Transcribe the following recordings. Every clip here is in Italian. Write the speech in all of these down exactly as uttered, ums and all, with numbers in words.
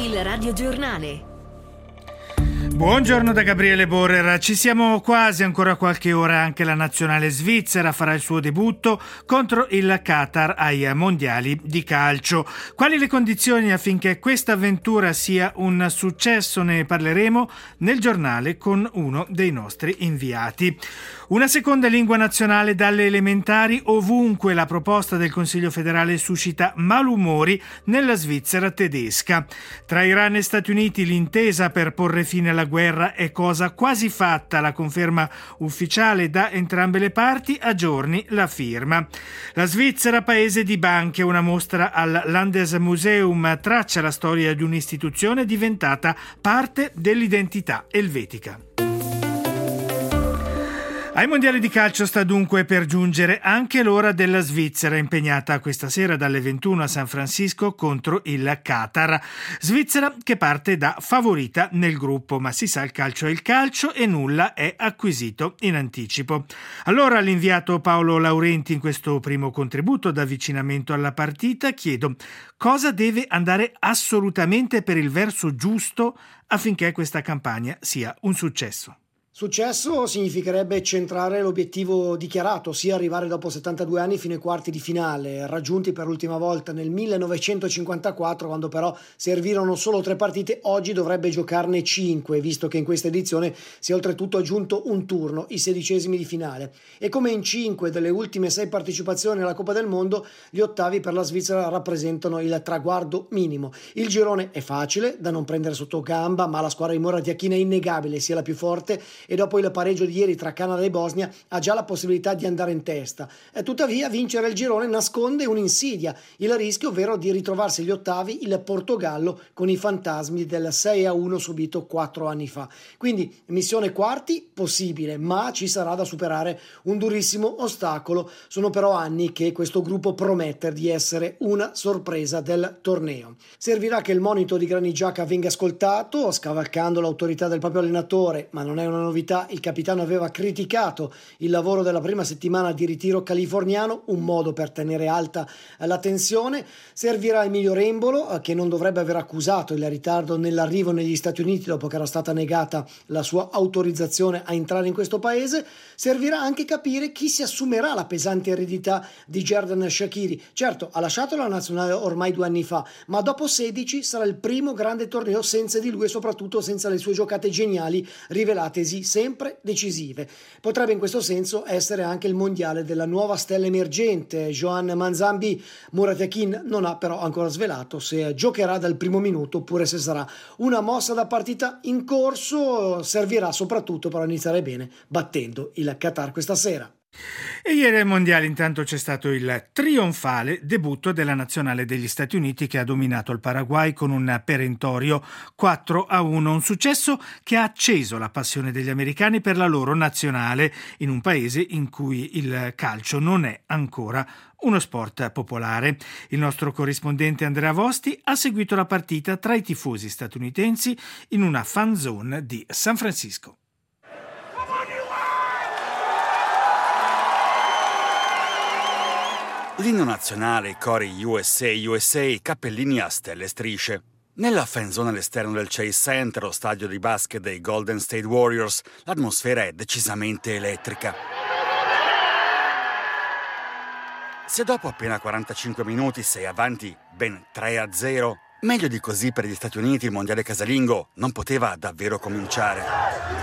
Il radiogiornale. Buongiorno da Gabriele Borrer, ci siamo quasi, ancora qualche ora anche la nazionale svizzera farà il suo debutto contro il Qatar ai mondiali di calcio. Quali le condizioni affinché questa avventura sia un successo? Ne parleremo nel giornale con uno dei nostri inviati. Una seconda lingua nazionale dalle elementari ovunque. La proposta del Consiglio federale suscita malumori nella Svizzera tedesca. Tra Iran e Stati Uniti l'intesa per porre fine alla guerra è cosa quasi fatta, la conferma ufficiale da entrambe le parti a giorni la firma. La Svizzera paese di banche, una mostra al Landesmuseum traccia la storia di un'istituzione diventata parte dell'identità elvetica. Ai mondiali di calcio sta dunque per giungere anche l'ora della Svizzera, impegnata questa sera dalle ventuno a San Francisco contro il Qatar. Svizzera che parte da favorita nel gruppo, ma si sa, il calcio è il calcio e nulla è acquisito in anticipo. Allora all'inviato Paolo Laurenti in questo primo contributo d'avvicinamento alla partita chiedo cosa deve andare assolutamente per il verso giusto affinché questa campagna sia un successo. Successo significherebbe centrare l'obiettivo dichiarato, ossia arrivare dopo settantadue anni fino ai quarti di finale, raggiunti per l'ultima volta nel millenovecentocinquantaquattro, quando però servirono solo tre partite. Oggi dovrebbe giocarne cinque, visto che in questa edizione si è oltretutto aggiunto un turno, i sedicesimi di finale. E come in cinque delle ultime sei partecipazioni alla Coppa del Mondo, gli ottavi per la Svizzera rappresentano il traguardo minimo. Il girone è facile da non prendere sotto gamba, ma la squadra di Murat Yakin è innegabile sia la più forte, e dopo il pareggio di ieri tra Canada e Bosnia ha già la possibilità di andare in testa. E tuttavia vincere il girone nasconde un'insidia, il rischio ovvero di ritrovarsi agli ottavi il Portogallo con i fantasmi del sei a uno subito quattro anni fa. Quindi missione quarti possibile, ma ci sarà da superare un durissimo ostacolo. Sono però anni che questo gruppo promette di essere una sorpresa del torneo. Servirà che il monito di Granit Xhaka venga ascoltato, scavalcando l'autorità del proprio allenatore, ma non è una novità. Il capitano aveva criticato il lavoro della prima settimana di ritiro californiano, un modo per tenere alta la tensione. Servirà Emilio Rembolo, che non dovrebbe aver accusato il ritardo nell'arrivo negli Stati Uniti dopo che era stata negata la sua autorizzazione a entrare in questo paese. Servirà anche capire chi si assumerà la pesante eredità di Xherdan Shaqiri. Certo, ha lasciato la nazionale ormai due anni fa, ma dopo sedici sarà il primo grande torneo senza di lui e soprattutto senza le sue giocate geniali rivelatesi sempre decisive. Potrebbe in questo senso essere anche il mondiale della nuova stella emergente Joan Manzambi. Murat Yakin non ha però ancora svelato se giocherà dal primo minuto oppure se sarà una mossa da partita in corso. Servirà soprattutto per iniziare bene battendo il Qatar questa sera. E ieri ai mondiali intanto c'è stato il trionfale debutto della nazionale degli Stati Uniti che ha dominato il Paraguay con un perentorio quattro a uno, un successo che ha acceso la passione degli americani per la loro nazionale in un paese in cui il calcio non è ancora uno sport popolare. Il nostro corrispondente Andrea Vosti ha seguito la partita tra i tifosi statunitensi in una fan zone di San Francisco. L'inno nazionale, i cori U S A, U S A, cappellini a stelle e strisce. Nella fanzone all'esterno del Chase Center, lo stadio di basket dei Golden State Warriors, l'atmosfera è decisamente elettrica. Se dopo appena quarantacinque minuti sei avanti ben tre a zero, meglio di così per gli Stati Uniti il mondiale casalingo non poteva davvero cominciare.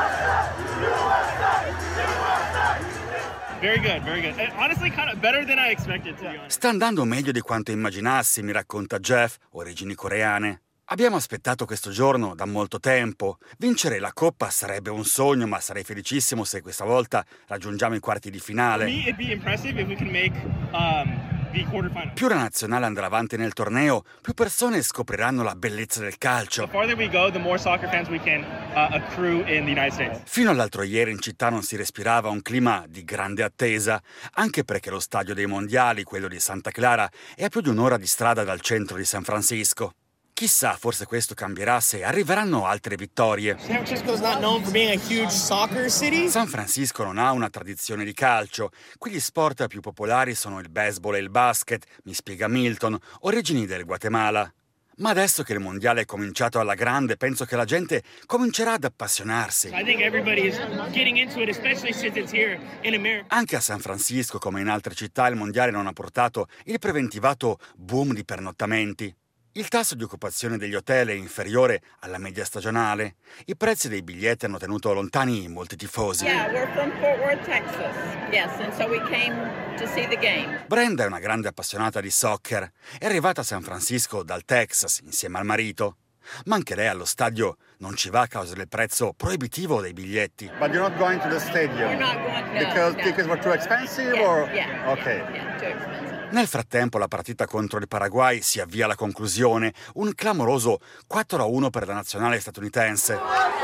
Very good, very good. And honestly, kind of better than I expected, to be honest. Sta andando meglio di quanto immaginassi, mi racconta Jeff, origini coreane. Abbiamo aspettato questo giorno da molto tempo. Vincere la Coppa sarebbe un sogno, ma sarei felicissimo se questa volta raggiungiamo i quarti di finale. For me, it'd be impressive if we can make um, the quarterfinals. Più la nazionale andrà avanti nel torneo, più persone scopriranno la bellezza del calcio. The farther we go, the more soccer fans we can uh, accrue in the United States. Fino all'altro ieri in città non si respirava un clima di grande attesa, anche perché lo stadio dei mondiali, quello di Santa Clara, è a più di un'ora di strada dal centro di San Francisco. Chissà, forse questo cambierà se arriveranno altre vittorie. San Francisco is not known for being a huge soccer city. San Francisco non ha una tradizione di calcio. Qui gli sport più popolari sono il baseball e il basket, mi spiega Milton, origini del Guatemala. Ma adesso che il mondiale è cominciato alla grande, penso che la gente comincerà ad appassionarsi. I think everybody is getting into it, especially since it's here in America. Anche a San Francisco, come in altre città, il mondiale non ha portato il preventivato boom di pernottamenti. Il tasso di occupazione degli hotel è inferiore alla media stagionale. I prezzi dei biglietti hanno tenuto lontani molti tifosi. Yeah, we're from Fort Worth, Texas. Yes, and so we came to see the game. Brenda è una grande appassionata di soccer. È arrivata a San Francisco dal Texas insieme al marito. Ma anche lei allo stadio non ci va a causa del prezzo proibitivo dei biglietti. But you're not going to the stadium? We're not going to. Because no. tickets were too expensive Yeah, or? yeah, Okay. yeah, yeah, too expensive. Nel frattempo la partita contro il Paraguay si avvia alla conclusione, un clamoroso quattro a uno per la nazionale statunitense.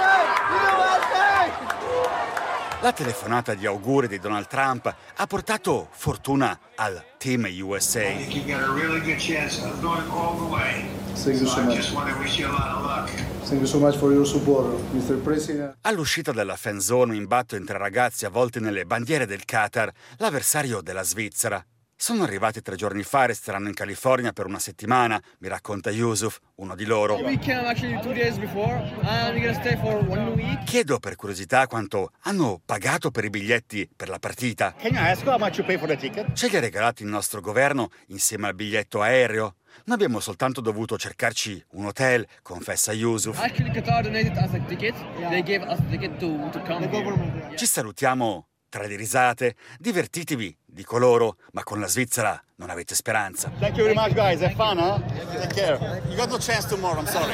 La telefonata di auguri di Donald Trump ha portato fortuna al Team U S A. You got a really good chance of going all the way. Thank you so So I much. just want to wish you a lot of luck. Thank you so much for your support, mister President. All'uscita della fan zone, un imbatto entre ragazzi avvolti nelle bandiere del Qatar, l'avversario della Svizzera. Sono arrivati tre giorni fa e resteranno in California per una settimana, mi racconta Yusuf, uno di loro. We came actually two days before, and we're gonna stay for one week. Chiedo per curiosità quanto hanno pagato per i biglietti per la partita. Can I ask how much you pay for the ticket? Ce li ha regalati il nostro governo insieme al biglietto aereo. Noi abbiamo soltanto dovuto cercarci un hotel, confessa Yusuf. Actually, Qatar donated us a ticket. They gave us the ticket to, to come The here. government, yeah. Ci salutiamo tra le risate. Divertitevi, dico loro, ma con la Svizzera non avete speranza. Thank you very much, guys. Have fun, huh? Take care. You got no chance tomorrow, I'm sorry.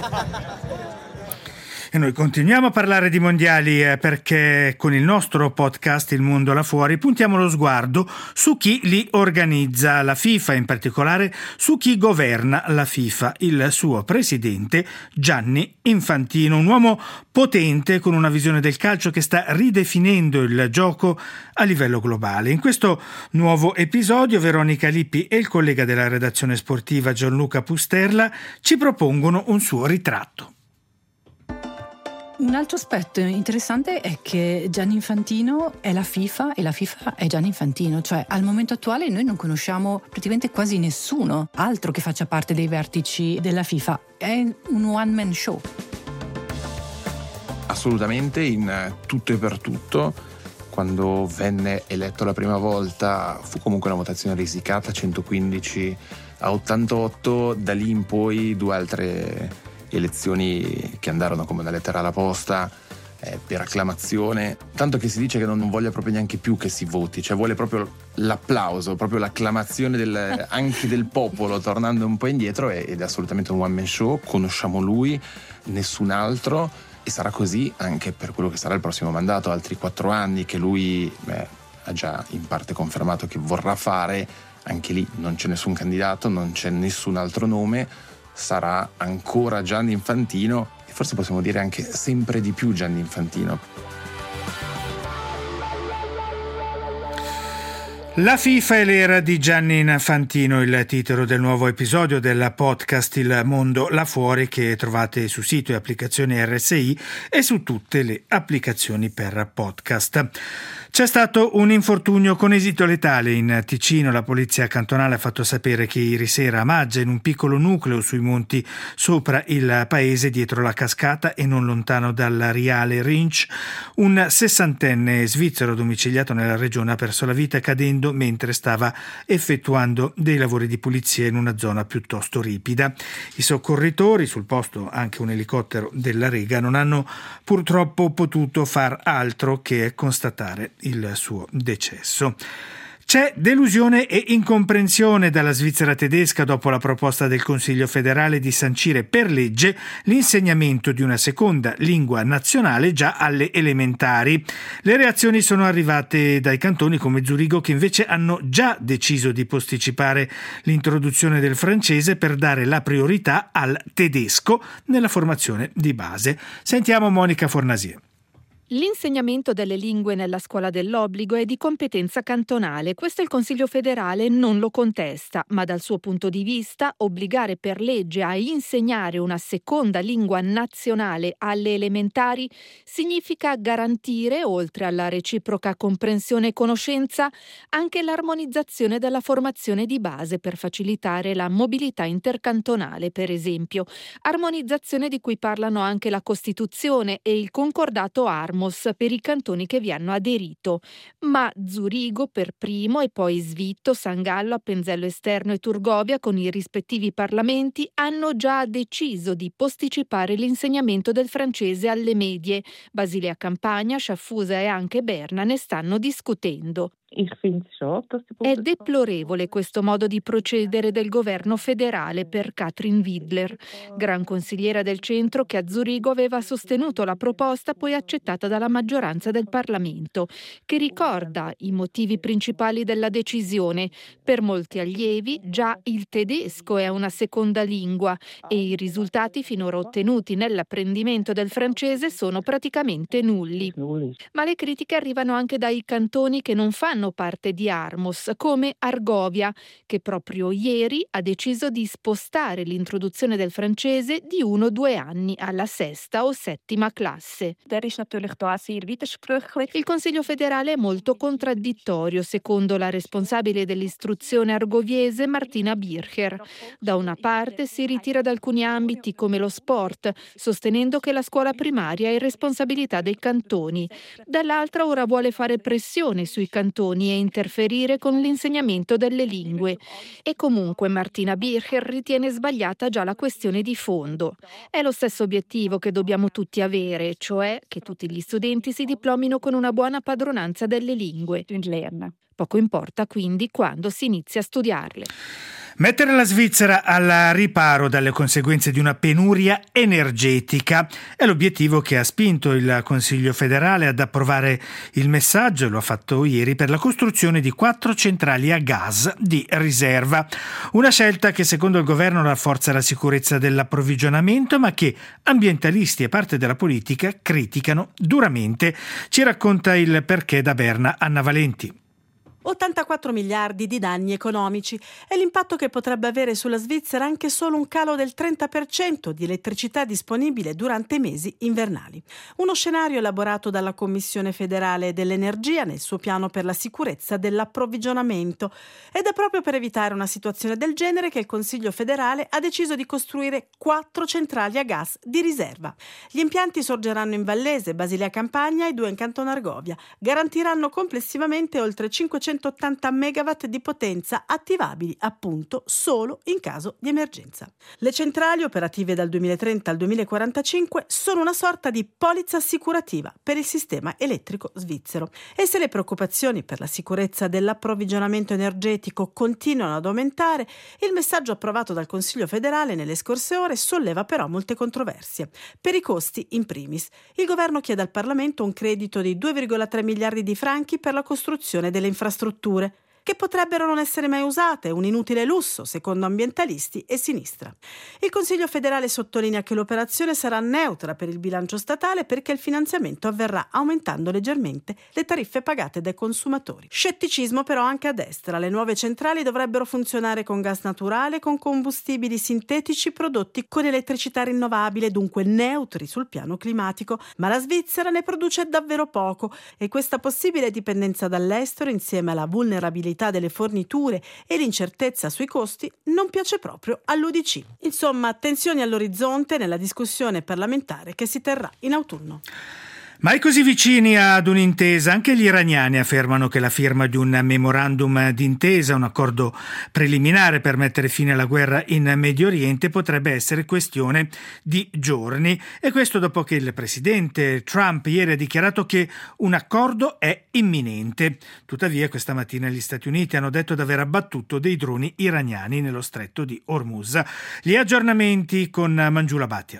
E noi continuiamo a parlare di mondiali eh, perché con il nostro podcast Il Mondo là fuori puntiamo lo sguardo su chi li organizza, la FIFA, in particolare su chi governa la FIFA, il suo presidente Gianni Infantino, un uomo potente con una visione del calcio che sta ridefinendo il gioco a livello globale. In questo nuovo episodio Veronica Lippi e il collega della redazione sportiva Gianluca Pusterla ci propongono un suo ritratto. Un altro aspetto interessante è che Gianni Infantino è la FIFA e la FIFA è Gianni Infantino, cioè al momento attuale noi non conosciamo praticamente quasi nessuno altro che faccia parte dei vertici della FIFA, è un one man show. Assolutamente, in tutto e per tutto. Quando venne eletto la prima volta fu comunque una votazione risicata, centoquindici a ottantotto, da lì in poi due altre elezioni che andarono come una lettera alla posta, eh, per acclamazione, tanto che si dice che non voglia proprio neanche più che si voti, cioè vuole proprio l'applauso, proprio l'acclamazione del, anche del popolo, tornando un po' indietro, ed è assolutamente un one man show. Conosciamo lui, nessun altro, e sarà così anche per quello che sarà il prossimo mandato, altri quattro anni che lui beh, ha già in parte confermato che vorrà fare. Anche lì non c'è nessun candidato, non c'è nessun altro nome, sarà ancora Gianni Infantino, e forse possiamo dire anche sempre di più Gianni Infantino. La FIFA e l'era di Gianni Infantino, il titolo del nuovo episodio del podcast Il Mondo là fuori, che trovate su sito e applicazioni R S I e su tutte le applicazioni per podcast. C'è stato un infortunio con esito letale in Ticino. La polizia cantonale ha fatto sapere che ieri sera a Maggia, in un piccolo nucleo sui monti sopra il paese, dietro la cascata e non lontano dal Riale Rinch, un sessantenne svizzero domiciliato nella regione ha perso la vita cadendo mentre stava effettuando dei lavori di pulizia in una zona piuttosto ripida. I soccorritori, sul posto anche un elicottero della Rega, non hanno purtroppo potuto far altro che constatare il suo decesso. C'è delusione e incomprensione dalla Svizzera tedesca dopo la proposta del Consiglio federale di sancire per legge l'insegnamento di una seconda lingua nazionale già alle elementari. Le reazioni sono arrivate dai cantoni come Zurigo, che invece hanno già deciso di posticipare l'introduzione del francese per dare la priorità al tedesco nella formazione di base. Sentiamo Monica Fornasier. L'insegnamento delle lingue nella scuola dell'obbligo è di competenza cantonale. Questo il Consiglio federale non lo contesta, ma dal suo punto di vista obbligare per legge a insegnare una seconda lingua nazionale alle elementari significa garantire, oltre alla reciproca comprensione e conoscenza, anche l'armonizzazione della formazione di base per facilitare la mobilità intercantonale, per esempio. Armonizzazione di cui parlano anche la Costituzione e il concordato Armos per i cantoni che vi hanno aderito, ma Zurigo per primo e poi Svitto, San Gallo, Appenzello Esterno e Turgovia con i rispettivi parlamenti hanno già deciso di posticipare l'insegnamento del francese alle medie. Basilea Campagna, Sciaffusa e anche Berna ne stanno discutendo. È deplorevole questo modo di procedere del governo federale per Katrin Widler, gran consigliera del centro che a Zurigo aveva sostenuto la proposta poi accettata dalla maggioranza del Parlamento, che ricorda i motivi principali della decisione. Per molti allievi già il tedesco è una seconda lingua e i risultati finora ottenuti nell'apprendimento del francese sono praticamente nulli. Ma le critiche arrivano anche dai cantoni che non fanno parte di Armos, come Argovia, che proprio ieri ha deciso di spostare l'introduzione del francese di uno o due anni alla sesta o settima classe. Il Consiglio federale è molto contraddittorio, secondo la responsabile dell'istruzione argoviese Martina Bircher. Da una parte si ritira da alcuni ambiti come lo sport, sostenendo che la scuola primaria è responsabilità dei cantoni. Dall'altra ora vuole fare pressione sui cantoni e interferire con l'insegnamento delle lingue. E comunque Martina Bircher ritiene sbagliata già la questione di fondo. È lo stesso obiettivo che dobbiamo tutti avere, cioè che tutti gli studenti si diplomino con una buona padronanza delle lingue. Poco importa quindi quando si inizia a studiarle. Mettere la Svizzera al riparo dalle conseguenze di una penuria energetica è l'obiettivo che ha spinto il Consiglio federale ad approvare il messaggio, lo ha fatto ieri, per la costruzione di quattro centrali a gas di riserva. Una scelta che secondo il governo rafforza la sicurezza dell'approvvigionamento, ma che ambientalisti e parte della politica criticano duramente. Ci racconta il perché da Berna Anna Valenti. ottantaquattro miliardi di danni economici è l'impatto che potrebbe avere sulla Svizzera anche solo un calo del trenta per cento di elettricità disponibile durante i mesi invernali. Uno scenario elaborato dalla Commissione federale dell'energia nel suo piano per la sicurezza dell'approvvigionamento, ed è proprio per evitare una situazione del genere che il Consiglio federale ha deciso di costruire quattro centrali a gas di riserva. Gli impianti sorgeranno in Vallese, Basilea Campagna e due in Canton Argovia. Garantiranno complessivamente oltre cinquecentottanta megawatt di potenza attivabili appunto solo in caso di emergenza. Le centrali, operative dal duemilatrenta al duemilaquarantacinque, sono una sorta di polizza assicurativa per il sistema elettrico svizzero. E se le preoccupazioni per la sicurezza dell'approvvigionamento energetico continuano ad aumentare, il messaggio approvato dal Consiglio federale nelle scorse ore solleva però molte controversie. Per i costi, in primis, il governo chiede al Parlamento un credito di due virgola tre miliardi di franchi per la costruzione delle infrastrutture che potrebbero non essere mai usate, un inutile lusso, secondo ambientalisti e sinistra. Il Consiglio federale sottolinea che l'operazione sarà neutra per il bilancio statale perché il finanziamento avverrà aumentando leggermente le tariffe pagate dai consumatori. Scetticismo però anche a destra. Le nuove centrali dovrebbero funzionare con gas naturale, con combustibili sintetici prodotti con elettricità rinnovabile, dunque neutri sul piano climatico, ma la Svizzera ne produce davvero poco e questa possibile dipendenza dall'estero, insieme alla vulnerabilità delle forniture e l'incertezza sui costi, non piace proprio all'U D C. Insomma, tensioni all'orizzonte nella discussione parlamentare che si terrà in autunno. Mai così vicini ad un'intesa, anche gli iraniani affermano che la firma di un memorandum d'intesa, un accordo preliminare per mettere fine alla guerra in Medio Oriente, potrebbe essere questione di giorni. E questo dopo che il presidente Trump ieri ha dichiarato che un accordo è imminente. Tuttavia questa mattina gli Stati Uniti hanno detto di aver abbattuto dei droni iraniani nello stretto di Hormuz. Gli aggiornamenti con Mangiula Bhatia.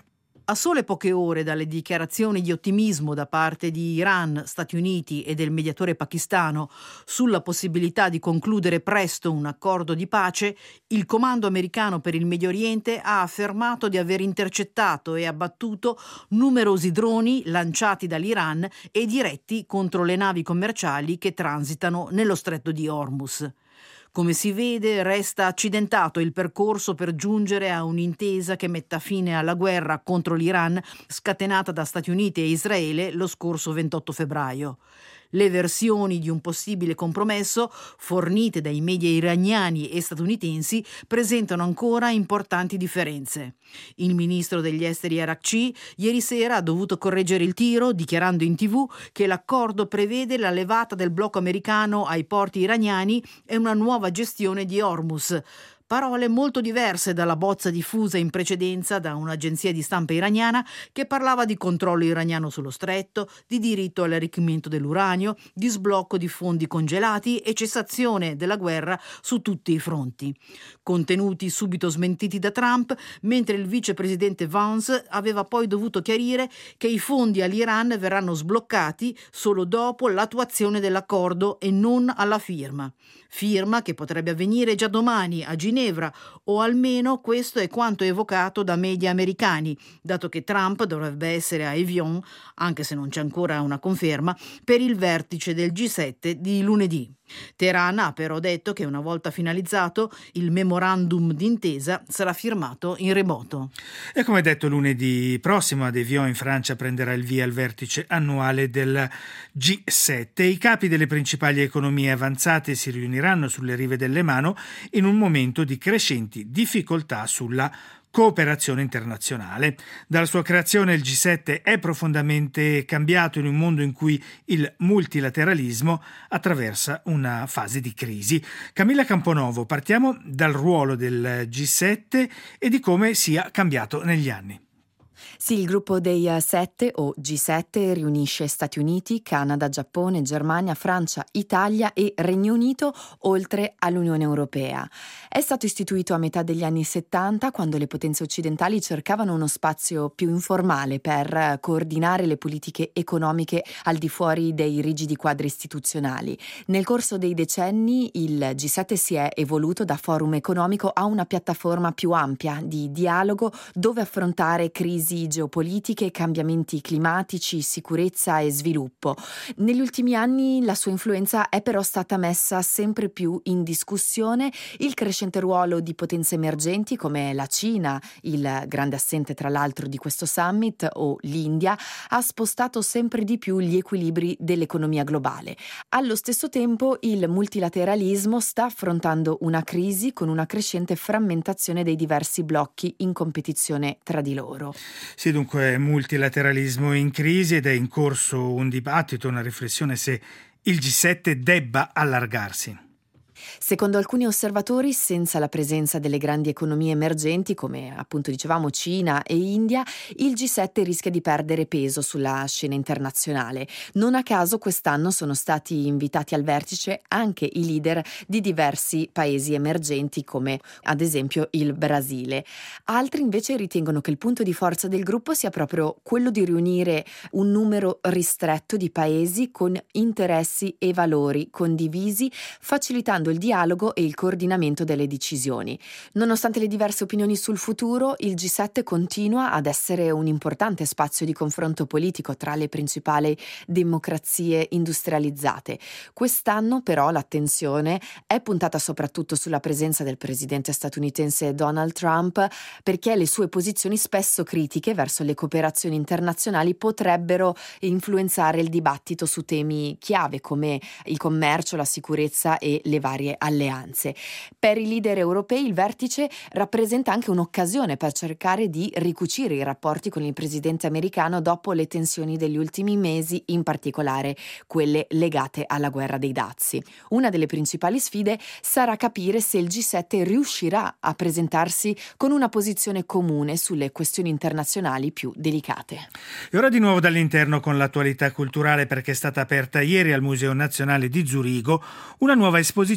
A sole poche ore dalle dichiarazioni di ottimismo da parte di Iran, Stati Uniti e del mediatore pakistano sulla possibilità di concludere presto un accordo di pace, il comando americano per il Medio Oriente ha affermato di aver intercettato e abbattuto numerosi droni lanciati dall'Iran e diretti contro le navi commerciali che transitano nello stretto di Hormuz. Come si vede, resta accidentato il percorso per giungere a un'intesa che metta fine alla guerra contro l'Iran scatenata da Stati Uniti e Israele lo scorso ventotto febbraio. Le versioni di un possibile compromesso, fornite dai media iraniani e statunitensi, presentano ancora importanti differenze. Il ministro degli esteri Arakci ieri sera ha dovuto correggere il tiro, dichiarando in tivù che l'accordo prevede la levata del blocco americano ai porti iraniani e una nuova gestione di Hormuz. Parole molto diverse dalla bozza diffusa in precedenza da un'agenzia di stampa iraniana che parlava di controllo iraniano sullo stretto, di diritto all'arricchimento dell'uranio, di sblocco di fondi congelati e cessazione della guerra su tutti i fronti. Contenuti subito smentiti da Trump, mentre il vicepresidente Vance aveva poi dovuto chiarire che i fondi all'Iran verranno sbloccati solo dopo l'attuazione dell'accordo e non alla firma. Firma che potrebbe avvenire già domani a Ginevra, o almeno questo è quanto evocato da media americani, dato che Trump dovrebbe essere a Evian, anche se non c'è ancora una conferma, per il vertice del G sette di lunedì. Teheran ha però detto che una volta finalizzato il memorandum d'intesa sarà firmato in remoto. E come detto, lunedì prossimo ad Evian in Francia prenderà il via il vertice annuale del G sette. I capi delle principali economie avanzate si riuniranno sulle rive del Lemano in un momento di crescenti difficoltà sulla cooperazione internazionale. Dalla sua creazione il G sette è profondamente cambiato in un mondo in cui il multilateralismo attraversa una fase di crisi. Camilla Camponovo, partiamo dal ruolo del G sette e di come sia cambiato negli anni. Sì, il gruppo dei sette o G sette riunisce Stati Uniti, Canada, Giappone, Germania, Francia, Italia e Regno Unito, oltre all'Unione Europea. È stato istituito a metà degli anni settanta, quando le potenze occidentali cercavano uno spazio più informale per coordinare le politiche economiche al di fuori dei rigidi quadri istituzionali. Nel corso dei decenni il G sette si è evoluto da forum economico a una piattaforma più ampia di dialogo dove affrontare crisi geopolitiche, cambiamenti climatici, sicurezza e sviluppo. Negli ultimi anni la sua influenza è però stata messa sempre più in discussione. Il crescente ruolo di potenze emergenti come la Cina, il grande assente tra l'altro di questo summit, o l'India, ha spostato sempre di più gli equilibri dell'economia globale. Allo stesso tempo il multilateralismo sta affrontando una crisi con una crescente frammentazione dei diversi blocchi in competizione tra di loro. Sì, dunque multilateralismo in crisi ed è in corso un dibattito, una riflessione se il G sette debba allargarsi. Secondo alcuni osservatori, senza la presenza delle grandi economie emergenti, come appunto dicevamo Cina e India, il G sette rischia di perdere peso sulla scena internazionale. Non a caso quest'anno sono stati invitati al vertice anche i leader di diversi paesi emergenti, come ad esempio il Brasile. Altri invece ritengono che il punto di forza del gruppo sia proprio quello di riunire un numero ristretto di paesi con interessi e valori condivisi, facilitando il dialogo e il coordinamento delle decisioni. Nonostante le diverse opinioni sul futuro, il G sette continua ad essere un importante spazio di confronto politico tra le principali democrazie industrializzate. Quest'anno però l'attenzione è puntata soprattutto sulla presenza del presidente statunitense Donald Trump, perché le sue posizioni spesso critiche verso le cooperazioni internazionali potrebbero influenzare il dibattito su temi chiave come il commercio, la sicurezza e le varie alleanze. Per i leader europei il vertice rappresenta anche un'occasione per cercare di ricucire i rapporti con il presidente americano dopo le tensioni degli ultimi mesi, in particolare quelle legate alla guerra dei dazi. Una delle principali sfide sarà capire se il G sette riuscirà a presentarsi con una posizione comune sulle questioni internazionali più delicate. E ora di nuovo dall'interno con l'attualità culturale, perché è stata aperta ieri al Museo Nazionale di Zurigo una nuova esposizione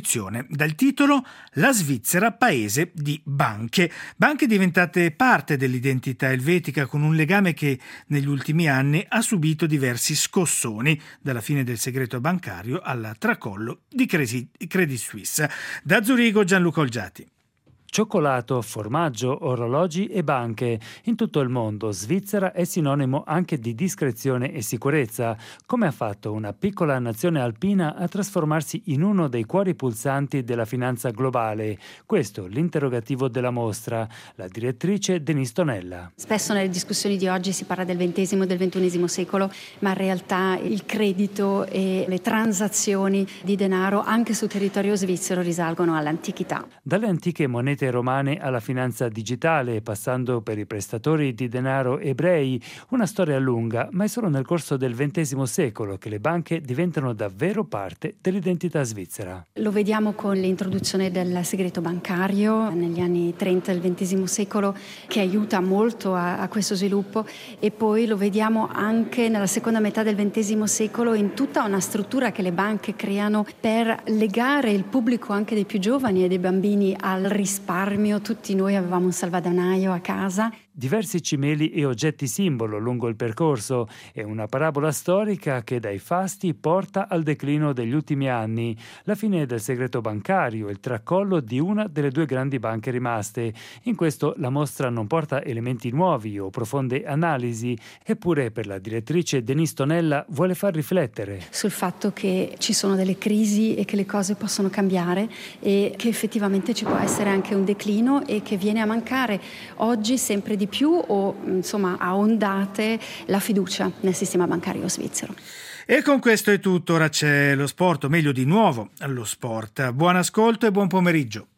edizione dal titolo La Svizzera paese di banche. Banche diventate parte dell'identità elvetica con un legame che negli ultimi anni ha subito diversi scossoni, dalla fine del segreto bancario al tracollo di Credit Suisse. Da Zurigo Gianluca Olgiati. Cioccolato, formaggio, orologi e banche. In tutto il mondo Svizzera è sinonimo anche di discrezione e sicurezza. Come ha fatto una piccola nazione alpina a trasformarsi in uno dei cuori pulsanti della finanza globale? Questo l'interrogativo della mostra. La direttrice Denise Tonella. Spesso nelle discussioni di oggi si parla del ventesimo e del ventunesimo secolo, ma in realtà il credito e le transazioni di denaro anche sul territorio svizzero risalgono all'antichità. Dalle antiche monete romane alla finanza digitale, passando per i prestatori di denaro ebrei, una storia lunga, ma è solo nel corso del ventesimo secolo che le banche diventano davvero parte dell'identità svizzera. Lo vediamo con l'introduzione del segreto bancario negli anni trenta del ventesimo secolo, che aiuta molto a, a questo sviluppo, e poi lo vediamo anche nella seconda metà del ventesimo secolo in tutta una struttura che le banche creano per legare il pubblico, anche dei più giovani e dei bambini, al risparmio. Tutti noi avevamo un salvadanaio a casa. Diversi cimeli e oggetti simbolo lungo il percorso e una parabola storica che dai fasti porta al declino degli ultimi anni, la fine del segreto bancario, il tracollo di una delle due grandi banche rimaste. In questo la mostra non porta elementi nuovi o profonde analisi, eppure per la direttrice Denise Tonella vuole far riflettere sul fatto che ci sono delle crisi e che le cose possono cambiare e che effettivamente ci può essere anche un declino e che viene a mancare oggi sempre di più o insomma a ondate la fiducia nel sistema bancario svizzero. E con questo è tutto, ora c'è lo sport, o meglio di nuovo lo sport. Buon ascolto e buon pomeriggio.